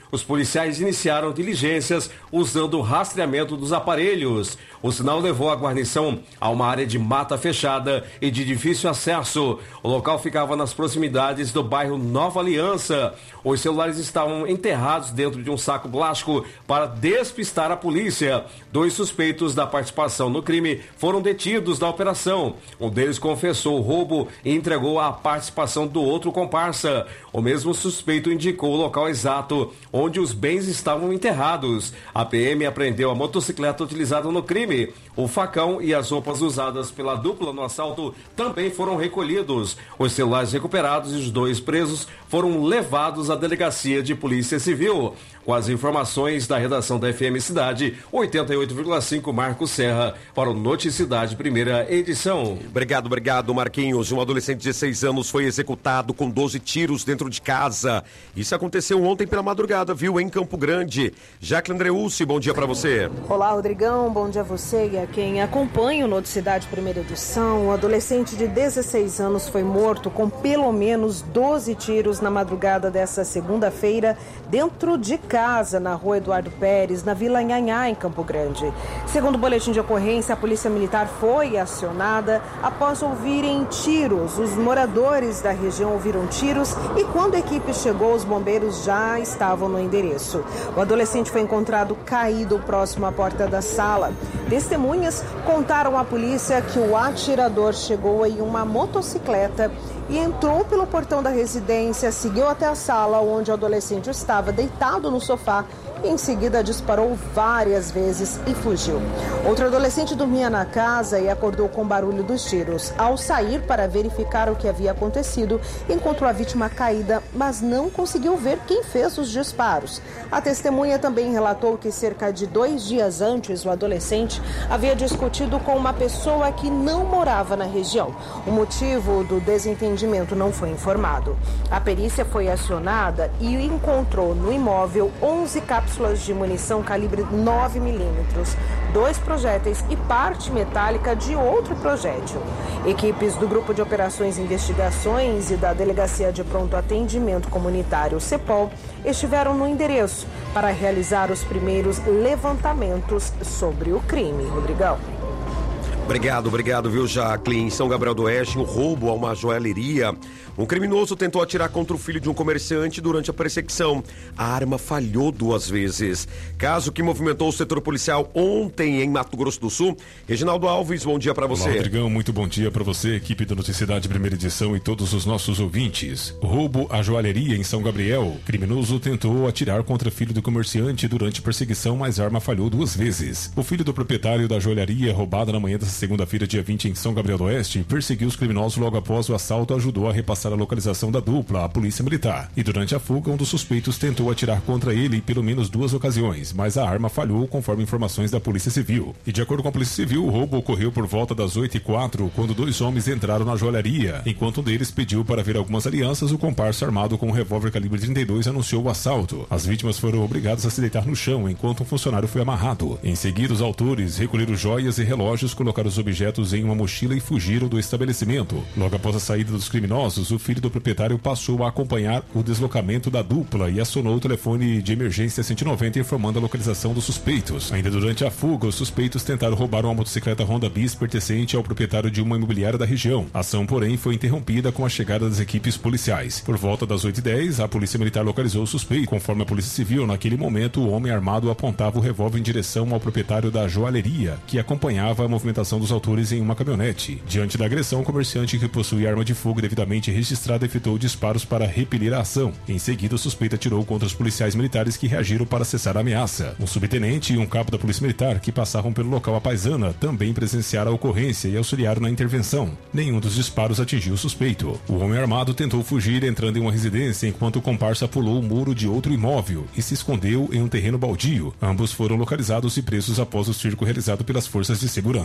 os policiais iniciaram diligências usando o rastreamento dos aparelhos. O sinal levou a guarnição a uma área de mata fechada e de difícil acesso. O local ficava nas proximidades do bairro Nova Aliança. Os celulares estavam enterrados dentro de um saco plástico para despistar a polícia. Dois suspeitos da participação no crime foram detidos da operação. Um deles confessou o roubo e entregou a participação do outro comparsa. O mesmo suspeito indicou o local exato onde os bens estavam enterrados. A P M apreendeu a motocicleta utilizada no crime. O facão e as roupas usadas pela dupla no assalto também foram recolhidos. Os celulares recuperados e os dois presos foram levados à delegacia de Polícia Civil. Com as informações da redação da F M Cidade, oitenta e oito vírgula cinco, Marcos Serra, para o Noticidade, primeira edição. Obrigado, obrigado, Marquinhos. Um adolescente de dezesseis anos foi executado com doze tiros dentro de casa. Isso aconteceu ontem pela madrugada, viu, em Campo Grande. Jacqueline Andreucci, bom dia para você. Olá, Rodrigão, bom dia a você e a quem acompanha o Noticidade, primeira edição. Um adolescente de dezesseis anos foi morto com pelo menos doze tiros na madrugada dessa segunda-feira dentro de casa. Casa, na rua Eduardo Pérez, na Vila Nhanhá, em Campo Grande. Segundo o boletim de ocorrência, a Polícia Militar foi acionada após ouvirem tiros. Os moradores da região ouviram tiros e quando a equipe chegou, os bombeiros já estavam no endereço. O adolescente foi encontrado caído próximo à porta da sala. Testemunhas contaram à polícia que o atirador chegou em uma motocicleta e entrou pelo portão da residência, seguiu até a sala onde o adolescente estava deitado no sofá e em seguida disparou várias vezes e fugiu. Outro adolescente dormia na casa e acordou com o barulho dos tiros. Ao sair para verificar o que havia acontecido, encontrou a vítima caída, mas não conseguiu ver quem fez os disparos. A testemunha também relatou que cerca de dois dias antes, o adolescente havia discutido com uma pessoa que não morava na região. O motivo do desentendimento não foi informado. A perícia foi acionada e encontrou no imóvel onze cápsulas de munição calibre nove milímetros, dois projéteis e parte metálica de outro projétil. Equipes do Grupo de Operações e Investigações e da Delegacia de Pronto Atendimento Comunitário, CEPOL, estiveram no endereço para realizar os primeiros levantamentos sobre o crime. Rodrigão. Obrigado, obrigado, viu, Jacqueline? Em São Gabriel do Oeste, um roubo a uma joalheria. Um criminoso tentou atirar contra o filho de um comerciante durante a perseguição. A arma falhou duas vezes. Caso que movimentou o setor policial ontem em Mato Grosso do Sul. Reginaldo Alves, bom dia para você. Olá, Rodrigão, muito bom dia para você, equipe da Noticidade Primeira Edição e todos os nossos ouvintes. Roubo à joalheria em São Gabriel. Criminoso tentou atirar contra o filho do comerciante durante perseguição, mas a arma falhou duas vezes. O filho do proprietário da joalheria, roubada na manhã dessa segunda-feira, dia vinte, em São Gabriel do Oeste, perseguiu os criminosos logo após o assalto, ajudou a repassar a localização da dupla, a Polícia Militar. E durante a fuga, um dos suspeitos tentou atirar contra ele em pelo menos duas ocasiões, mas a arma falhou, conforme informações da Polícia Civil. E de acordo com a Polícia Civil, o roubo ocorreu por volta das oito e quatro, quando dois homens entraram na joalheria. Enquanto um deles pediu para ver algumas alianças, o comparsa armado com um revólver calibre trinta e dois anunciou o assalto. As vítimas foram obrigadas a se deitar no chão, enquanto um funcionário foi amarrado. Em seguida, os autores recolheram joias e relógios, colocaram os objetos em uma mochila e fugiram do estabelecimento. Logo após a saída dos criminosos, o filho do proprietário passou a acompanhar o deslocamento da dupla e acionou o telefone de emergência cento e noventa, informando a localização dos suspeitos. Ainda durante a fuga, os suspeitos tentaram roubar uma motocicleta Honda Bis pertencente ao proprietário de uma imobiliária da região. A ação, porém, foi interrompida com a chegada das equipes policiais. Por volta das oito e dez, a Polícia Militar localizou o suspeito. Conforme a Polícia Civil, naquele momento, o homem armado apontava o revólver em direção ao proprietário da joalheria, que acompanhava a movimentação dos autores em uma caminhonete. Diante da agressão, o comerciante, que possui arma de fogo devidamente registrada, efetuou disparos para repelir a ação. Em seguida, o suspeito atirou contra os policiais militares que reagiram para cessar a ameaça. Um subtenente e um cabo da Polícia Militar, que passavam pelo local à paisana, também presenciaram a ocorrência e auxiliaram na intervenção. Nenhum dos disparos atingiu o suspeito. O homem armado tentou fugir entrando em uma residência, enquanto o comparsa pulou o muro de outro imóvel e se escondeu em um terreno baldio. Ambos foram localizados e presos após o cerco realizado pelas forças de segurança.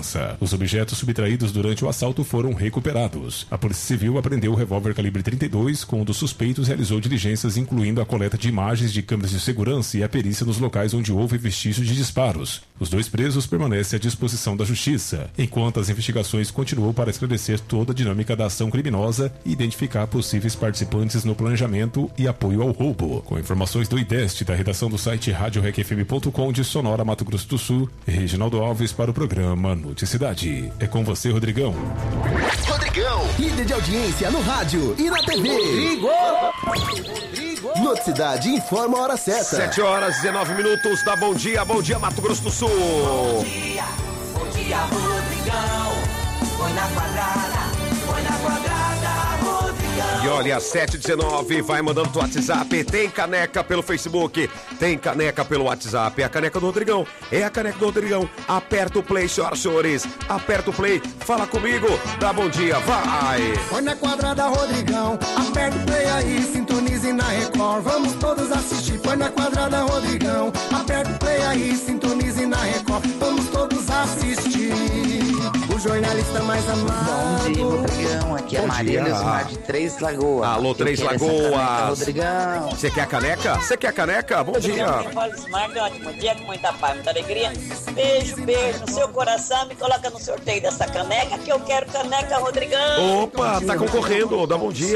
Os objetos subtraídos durante o assalto foram recuperados. A Polícia Civil apreendeu o revólver calibre trinta e dois, com um dos suspeitos realizou diligências incluindo a coleta de imagens de câmeras de segurança e a perícia nos locais onde houve vestígios de disparos. Os dois presos permanecem à disposição da Justiça, enquanto as investigações continuam para esclarecer toda a dinâmica da ação criminosa e identificar possíveis participantes no planejamento e apoio ao roubo. Com informações do IDEST, da redação do site rádio rec f m ponto com de Sonora, Mato Grosso do Sul, Reginaldo Alves para o programa Noticidade. É com você, Rodrigão. Rodrigão, líder de audiência no rádio e na T V. Rodrigo! Noticidade informa a hora certa. sete horas e dezenove minutos. Dá bom dia, bom dia, Mato Grosso do Sul. Bom dia, bom dia, Rodrigão. Põe na quadrada, põe na quadrada, Rodrigão. E olha, sete e dezenove, vai mandando teu WhatsApp. Tem caneca pelo Facebook, tem caneca pelo WhatsApp. É a caneca do Rodrigão, é a caneca do Rodrigão. Aperta o play, senhoras e senhores. Aperta o play, fala comigo, dá bom dia, vai. Põe na quadrada, Rodrigão. Aperta o play aí, sintonize na Record. Vamos todos assistir. Põe na quadrada, Rodrigão. Aperta o play aí, sintonize na Record. Vamos todos assistir. O jornalista mais amado. Bom dia, Rodrigão. Aqui é a Maria Leosmar de Três Lagoas. Alô, Três Lagoas. Rodrigão. Você quer a caneca? Você quer a caneca? Bom dia. Ótimo dia, com muita paz, muita alegria. Beijo, beijo no seu coração. Me coloca no sorteio dessa caneca, que eu quero caneca, Rodrigão. Opa, tá concorrendo. Dá bom dia.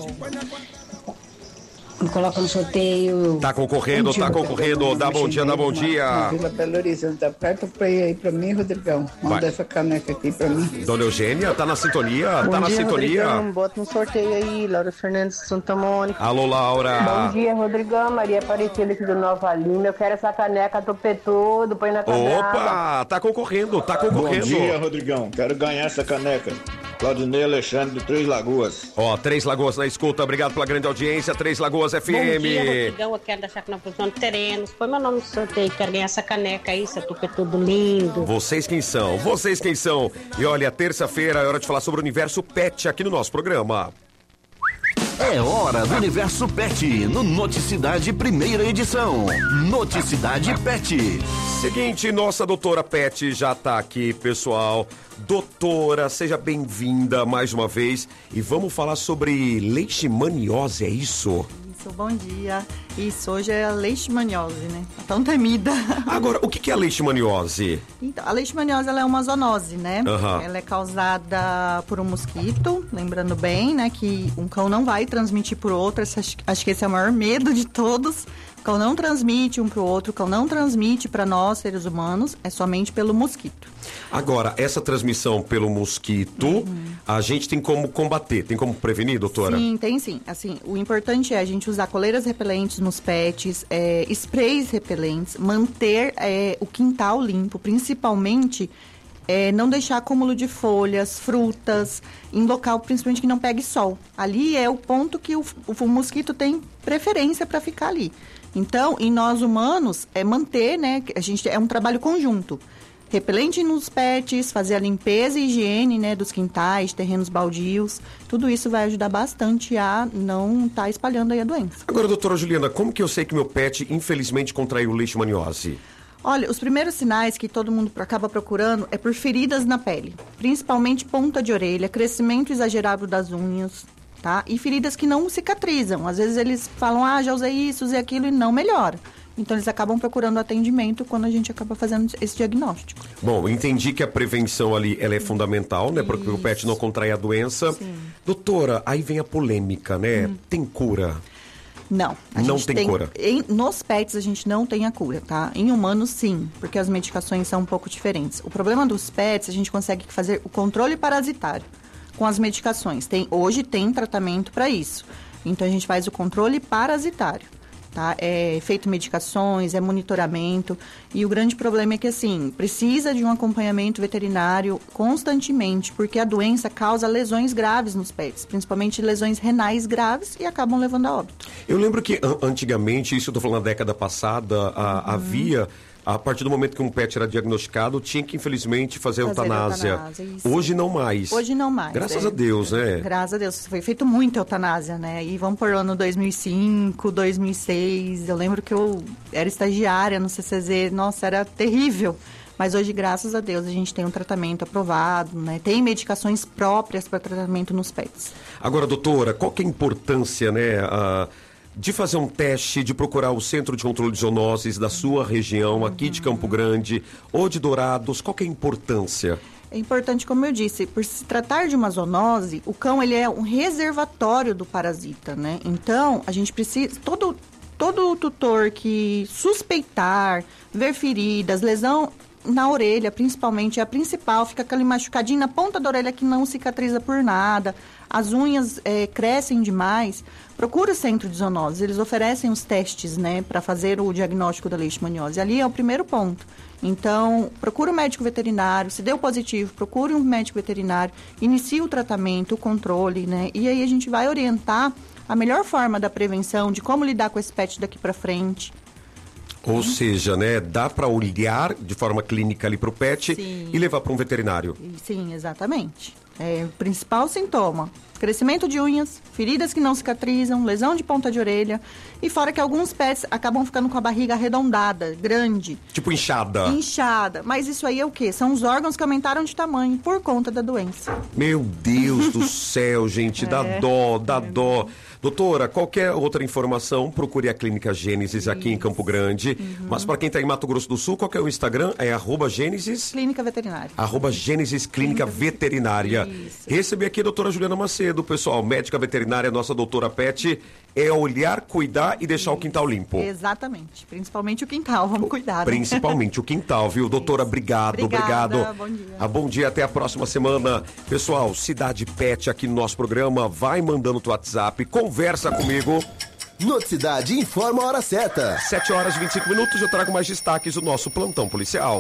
Me coloca no sorteio. Tá concorrendo, tá concorrendo. Dá bom dia, dá bom dia. Vila Belo Horizonte, aperta o play aí pra mim, Rodrigão. Manda Vai. essa caneca aqui pra mim. Dona Eugênia, tá na sintonia? Bom tá na dia, sintonia? Rodrigão. Bota no sorteio aí, Laura Fernandes de Santa Mônica. Alô, Laura. Bom dia, Rodrigão. Maria Aparecida aqui do Nova Lima. Eu quero essa caneca do Petudo, põe na quadrada. Opa, tá concorrendo, tá concorrendo. Bom dia, Rodrigão. Quero ganhar essa caneca. Claudinei Alexandre de Três Lagoas. Ó, Três Lagoas na escuta. Obrigado pela grande audiência. Três Lagoas F M. Bom dia, Rodrigão. Eu quero deixar aqui na posição de terrenos. Põe meu nome no sorteio. Quero ganhar essa caneca aí, seu tudo lindo. Vocês quem são? Vocês quem são? E olha, terça-feira é hora de falar sobre o universo pet aqui no nosso programa. É hora do Universo Pet, no Noticidade Primeira Edição. Noticidade Pet. Seguinte, nossa doutora Pet já tá aqui, pessoal. Doutora, seja bem-vinda mais uma vez. E vamos falar sobre leishmaniose, é isso? Isso, bom dia. Isso, hoje é a leishmaniose, né? Tão temida. Agora, o que é a leishmaniose? Então, a leishmaniose ela é uma zoonose, né? Uhum. Ela é causada por um mosquito, lembrando bem, né? Que um cão não vai transmitir por outro. Acho que esse é o maior medo de todos. O cão não transmite um para o outro, o cão não transmite para nós, seres humanos, é somente pelo mosquito. Agora, essa transmissão pelo mosquito, uhum. a gente tem como combater, tem como prevenir, doutora? Sim, tem sim. Assim, o importante é a gente usar coleiras repelentes nos pets, é, sprays repelentes, manter é, o quintal limpo, principalmente é, não deixar acúmulo de folhas, frutas, em local principalmente que não pegue sol. Ali é o ponto que o, o, o mosquito tem preferência para ficar ali. Então, em nós humanos, é manter, né? A gente é um trabalho conjunto. Repelente nos pets, fazer a limpeza e higiene, né, dos quintais, terrenos baldios. Tudo isso vai ajudar bastante a não estar tá espalhando aí a doença. Agora, doutora Juliana, como que eu sei que meu pet, infelizmente, contraiu leishmaniose? Olha, os primeiros sinais que todo mundo acaba procurando é por feridas na pele. Principalmente ponta de orelha, crescimento exagerado das unhas, tá? E feridas que não cicatrizam. Às vezes eles falam, ah, já usei isso, usei aquilo e não melhora. Então, eles acabam procurando atendimento quando a gente acaba fazendo esse diagnóstico. Bom, entendi que a prevenção ali, ela é fundamental, né? Para que o pet não contraia a doença. Sim. Doutora, aí vem a polêmica, né? Hum. Tem cura? Não. A não gente tem, tem cura? Em, nos pets, a gente não tem a cura, tá? Em humanos, sim, porque as medicações são um pouco diferentes. O problema dos pets, a gente consegue fazer o controle parasitário com as medicações. Tem, hoje tem tratamento para isso. Então, a gente faz o controle parasitário. Tá? É feito medicações, é monitoramento, e o grande problema é que, assim, precisa de um acompanhamento veterinário constantemente, porque a doença causa lesões graves nos pets, principalmente lesões renais graves, e acabam levando a óbito. Eu lembro que antigamente, isso eu tô falando na década passada, a, uhum. havia... A partir do momento que um pet era diagnosticado, tinha que, infelizmente, fazer, fazer eutanásia. eutanásia Hoje não mais. Hoje não mais. Graças é. a Deus, né? Graças a Deus. Foi feito muita eutanásia, né? E vamos por ano dois mil e cinco, dois mil e seis. Eu lembro que eu era estagiária no C C Z. Nossa, era terrível. Mas hoje, graças a Deus, a gente tem um tratamento aprovado, né? Tem medicações próprias para tratamento nos pets. Agora, doutora, qual que é a importância, né, uh, de fazer um teste, de procurar o Centro de Controle de Zoonoses da sua região, aqui de Campo Grande ou de Dourados? Qual que é a importância? É importante, como eu disse, por se tratar de uma zoonose, o cão ele é um reservatório do parasita, né? Então, a gente precisa... Todo, todo tutor que suspeitar, ver feridas, lesão na orelha, principalmente, é a principal, fica aquele machucadinho na ponta da orelha que não cicatriza por nada, as unhas é, crescem demais, procura o Centro de Zoonoses, eles oferecem os testes, né, para fazer o diagnóstico da leishmaniose. Ali é o primeiro ponto. Então, procura o médico veterinário, se deu positivo, procure um médico veterinário, inicie o tratamento, o controle, né, e aí a gente vai orientar a melhor forma da prevenção, de como lidar com esse pet daqui para frente. Ou seja, né, dá para olhar de forma clínica ali para o pet Sim. e levar para um veterinário. Sim, exatamente. É o principal sintoma. Crescimento de unhas, feridas que não cicatrizam, lesão de ponta de orelha. E fora que alguns pets acabam ficando com a barriga arredondada, grande. Tipo inchada. Inchada. Mas isso aí é o quê? São os órgãos que aumentaram de tamanho por conta da doença. Meu Deus do céu, gente. É. Dá dó, dá é. dó. Doutora, qualquer outra informação, procure a Clínica Gênesis Isso. aqui em Campo Grande. Uhum. Mas para quem está em Mato Grosso do Sul, qual que é o Instagram? É arroba Gênesis... Clínica Veterinária. Arroba Gênesis Clínica, Clínica Veterinária. Isso. Recebi aqui a doutora Juliana Macedo, pessoal, médica veterinária, nossa doutora Pet. É olhar, cuidar e deixar Isso. o quintal limpo. Exatamente. Principalmente o quintal, vamos cuidar. Né? Principalmente o quintal, viu? Doutora, obrigado, Obrigada, obrigado. Bom dia. Ah, bom dia, até a próxima semana. Pessoal, Cidade Pet aqui no nosso programa. Vai mandando o WhatsApp, conversa comigo. Noticidade informa a hora certa. sete horas e vinte e cinco minutos, eu trago mais destaques do nosso plantão policial.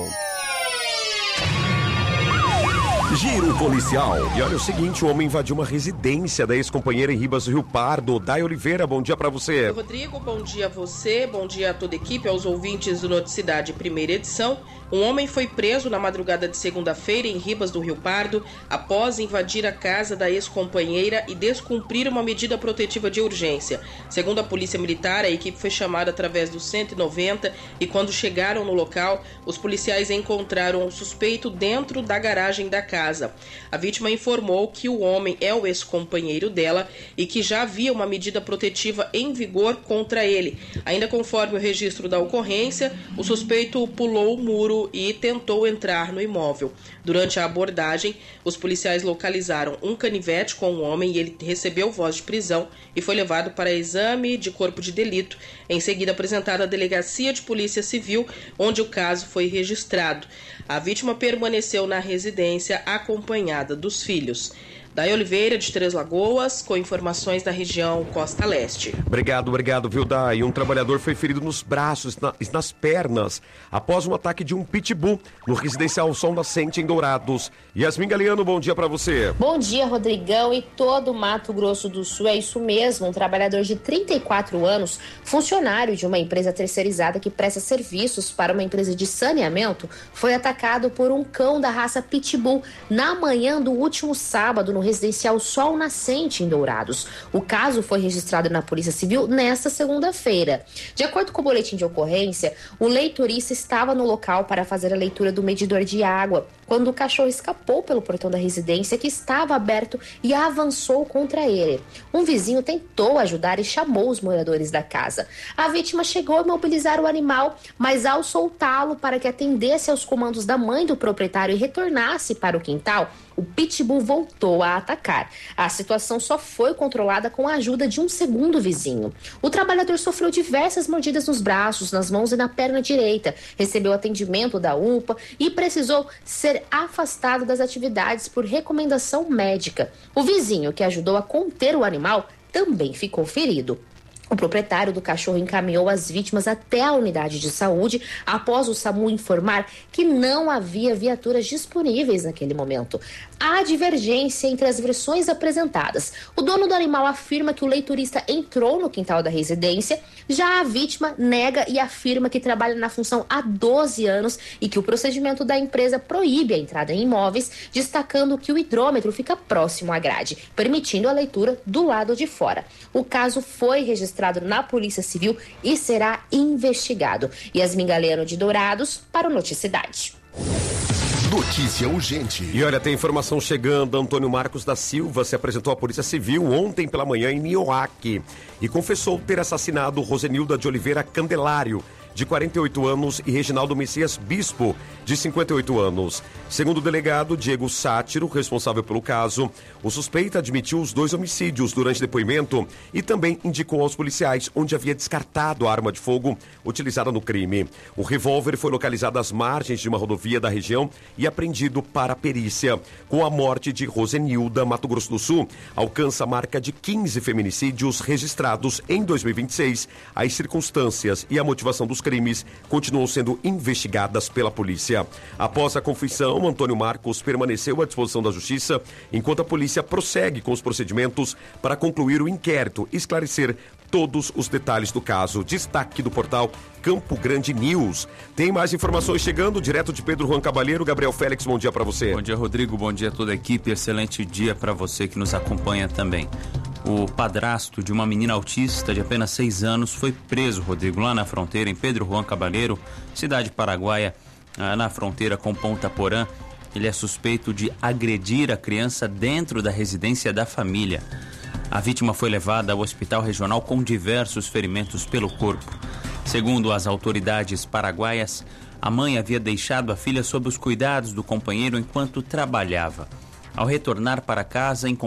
Giro policial. E olha o seguinte, o homem invadiu uma residência da ex-companheira em Ribas do Rio Pardo. Day Oliveira, bom dia pra você. Rodrigo, bom dia a você, bom dia a toda a equipe, aos ouvintes do Noticidade Primeira Edição. Um homem foi preso na madrugada de segunda-feira em Ribas do Rio Pardo após invadir a casa da ex-companheira e descumprir uma medida protetiva de urgência. Segundo a Polícia Militar, a equipe foi chamada através do cento e noventa e quando chegaram no local, os policiais encontraram um suspeito dentro da garagem da casa. A vítima informou que o homem é o ex-companheiro dela e que já havia uma medida protetiva em vigor contra ele. Ainda conforme o registro da ocorrência, o suspeito pulou o muro e tentou entrar no imóvel. Durante a abordagem, os policiais localizaram um canivete com o homem e ele recebeu voz de prisão e foi levado para exame de corpo de delito. Em seguida, apresentado à Delegacia de Polícia Civil, onde o caso foi registrado. A vítima permaneceu na residência acompanhada dos filhos. Day Oliveira, de Três Lagoas, com informações da região Costa Leste. Obrigado, obrigado, viu, Day? Um trabalhador foi ferido nos braços e na, nas pernas após um ataque de um pitbull no residencial Sol Nascente, em Dourados. Yasmin Galeano, bom dia pra você. Bom dia, Rodrigão e todo o Mato Grosso do Sul. É isso mesmo, um trabalhador de trinta e quatro anos, funcionário de uma empresa terceirizada que presta serviços para uma empresa de saneamento, foi atacado por um cão da raça pitbull na manhã do último sábado no residencial Sol Nascente, em Dourados. O caso foi registrado na Polícia Civil nesta segunda-feira. De acordo com o boletim de ocorrência, o leitorista estava no local para fazer a leitura do medidor de água, quando o cachorro escapou pelo portão da residência, que estava aberto, e avançou contra ele. Um vizinho tentou ajudar e chamou os moradores da casa. A vítima chegou a imobilizar o animal, mas ao soltá-lo para que atendesse aos comandos da mãe do proprietário e retornasse para o quintal, o pitbull voltou a atacar. A situação só foi controlada com a ajuda de um segundo vizinho. O trabalhador sofreu diversas mordidas nos braços, nas mãos e na perna direita, recebeu atendimento da U P A e precisou ser afastado das atividades por recomendação médica. O vizinho, que ajudou a conter o animal, também ficou ferido. O proprietário do cachorro encaminhou as vítimas até a unidade de saúde após o SAMU informar que não havia viaturas disponíveis naquele momento. Há divergência entre as versões apresentadas. O dono do animal afirma que o leitorista entrou no quintal da residência, já a vítima nega e afirma que trabalha na função há doze anos e que o procedimento da empresa proíbe a entrada em imóveis, destacando que o hidrômetro fica próximo à grade, permitindo a leitura do lado de fora. O caso foi registrado na Polícia Civil e será investigado. Yasmin Galeano, de Dourados, para o Noticidade. Notícia urgente. E olha, tem informação chegando. Antônio Marcos da Silva se apresentou à Polícia Civil ontem pela manhã em Nioaque e confessou ter assassinado Rosenilda de Oliveira Candelário, de quarenta e oito anos, e Reginaldo Messias Bispo, de cinquenta e oito anos. Segundo o delegado Diego Sátiro, responsável pelo caso, o suspeito admitiu os dois homicídios durante depoimento e também indicou aos policiais onde havia descartado a arma de fogo utilizada no crime. O revólver foi localizado às margens de uma rodovia da região e apreendido para a perícia. Com a morte de Rosenilda, Mato Grosso do Sul alcança a marca de quinze feminicídios registrados em dois mil e vinte e seis. As circunstâncias e a motivação dos crimes continuam sendo investigadas pela polícia. Após a confissão, Antônio Marcos permaneceu à disposição da Justiça, enquanto a polícia prossegue com os procedimentos para concluir o inquérito e esclarecer todos os detalhes do caso. Destaque do portal Campo Grande News. Tem mais informações chegando direto de Pedro Juan Cabalheiro. Gabriel Félix, bom dia para você. Bom dia, Rodrigo. Bom dia a toda a equipe. Excelente dia para você que nos acompanha também. O padrasto de uma menina autista de apenas seis anos foi preso, Rodrigo, lá na fronteira, em Pedro Juan Cabalheiro, cidade paraguaia, na fronteira com Ponta Porã. Ele é suspeito de agredir a criança dentro da residência da família. A vítima foi levada ao hospital regional com diversos ferimentos pelo corpo. Segundo as autoridades paraguaias, a mãe havia deixado a filha sob os cuidados do companheiro enquanto trabalhava. Ao retornar para casa, encontrou